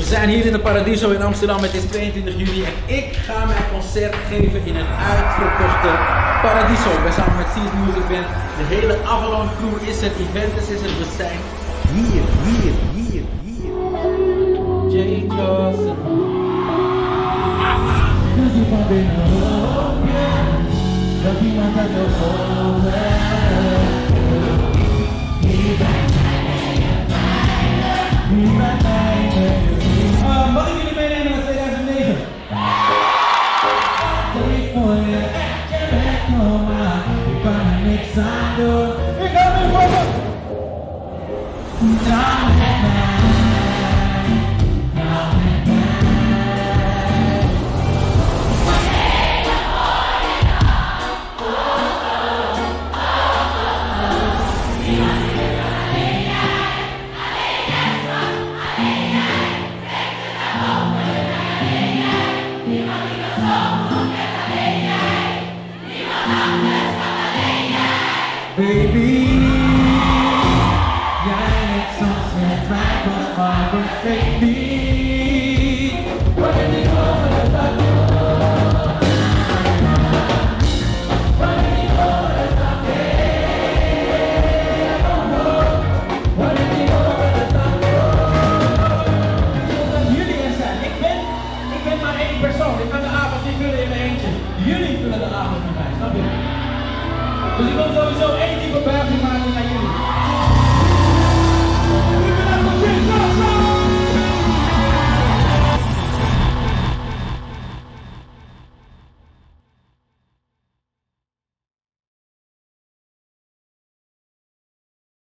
We zijn hier in de Paradiso in Amsterdam. Het is 22 juni en ik ga mijn concert geven in een uitverkochte Paradiso. Ik ben samen met Seas Music Band. De hele Avalon crew is het, Eventus is het. We zijn hier. Jay Johnson. Mag ik jullie meenemen naar 2009? Ik ga weer